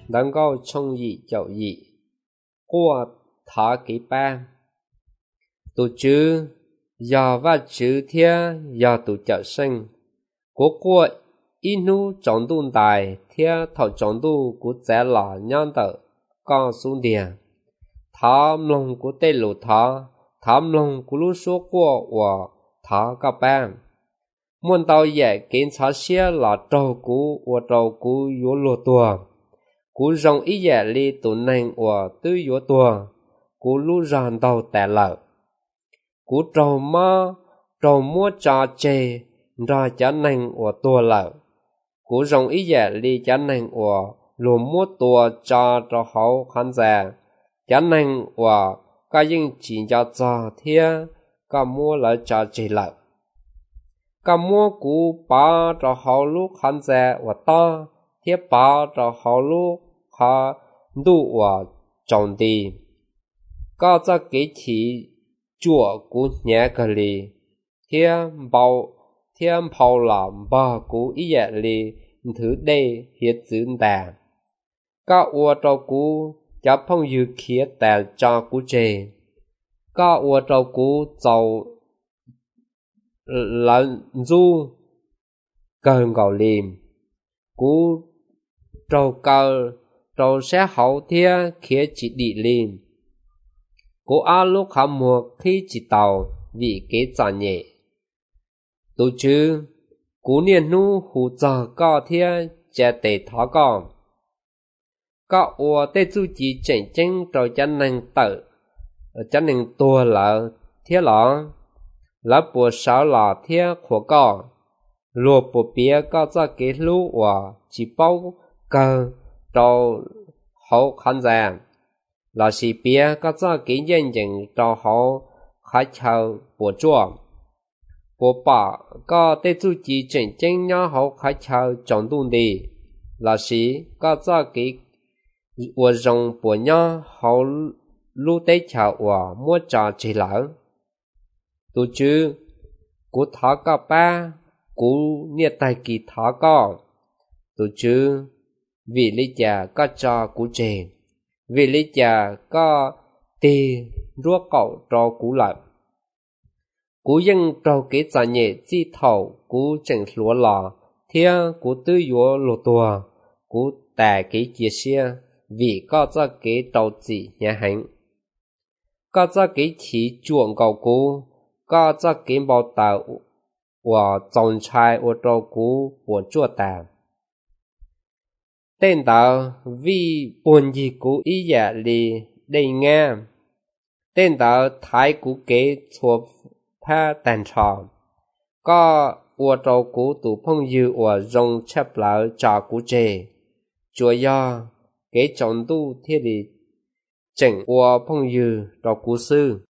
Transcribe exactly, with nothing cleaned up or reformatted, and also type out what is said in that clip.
能够充意就意，过他给办，tổ chức giờ và chữ thiên giờ tổ chức sinh của của inu trong tuần đại thiên thọ trong tu của trẻ là nhân tử con xuống điện tham lòng của tây lục thọ tham lòng của lũ số của và thọ các bạn muốn tàu dễ kiến trả xe là trâu của và trâu của yếu lô tua của dòng ý dễ li tụ nành và tư yếu tua của lũ ràng tàu tẻ lợi cú trâu ma trâu mua trà chè ra chả nành của tua lợ cú rong ý dẻ li chả nành của lùa mua tua trà trâu hậu khán giả chả nành của cả những chỉ cho trà thia cả mua lại trà chè lợ cả mua cú ba trâu hậu lúc khán giả và ta thia ba trâu hậu lúc khá đủ và trồng đi cả ra cái chỉ chùa của nhà cái li thiên bảo thiên bảo làm ba của ý nghĩa li thứ đây hiện diễn đàn các ô trâu của chấp phong dự kia đàn cho của trẻ các ô trâu của giàu lần du cần cầu liềm của trâu cơ trâu sẽ hậu thiên kia chỉ đi liềm cô a lúc khá mùa khi chỉ tàu vì kế trả nhẹ tổ chứ cú niên nu hù trả cao thiên trẻ tệ thó con các ô tê chú chỉ chỉnh chỉnh rồi cho nên tự cho nên tua là thiết lọ là bộ sáu là thiết của con lùa bộ bia có ra kế lũ và chỉ bao cơ rồi hậu khán giả là sĩ bia có ra kỹ nhân dân cho họ khai chào bộ chuộng bộ bà có tế chú chỉ chân chân nhá họ khai chào trong tuần đi là sĩ có ra kỹ của dòng bộ nhá họ lưu tế chào và mua trà chỉ lỡ tổ chức của thả cả ba của nhiệt tài kỳ thả cả tổ chức vì lý giả có trà của trẻ vì lý cha có tì rúa cậu cho cú lại cú dân trâu kế trả nhẹ chi thầu cú chẳng lúa lò thiên cú tư yếu lô tùa cú tà kế chia xe vì có ra kế trâu chỉ nhà hành có ra kế chỉ chuộng cầu cú có ra kế bảo tạo và trồng trai ở trâu cú của chua tà tên đạo vì buồn gì của ý giả li đầy nghe tên đạo thái của kế thuộc pha tàn trò có ua trâu của tụ phong dư ua rong chấp lão trò của trẻ chúa do kế trọng tu thiết đi chỉnh ua phong dư trò của sư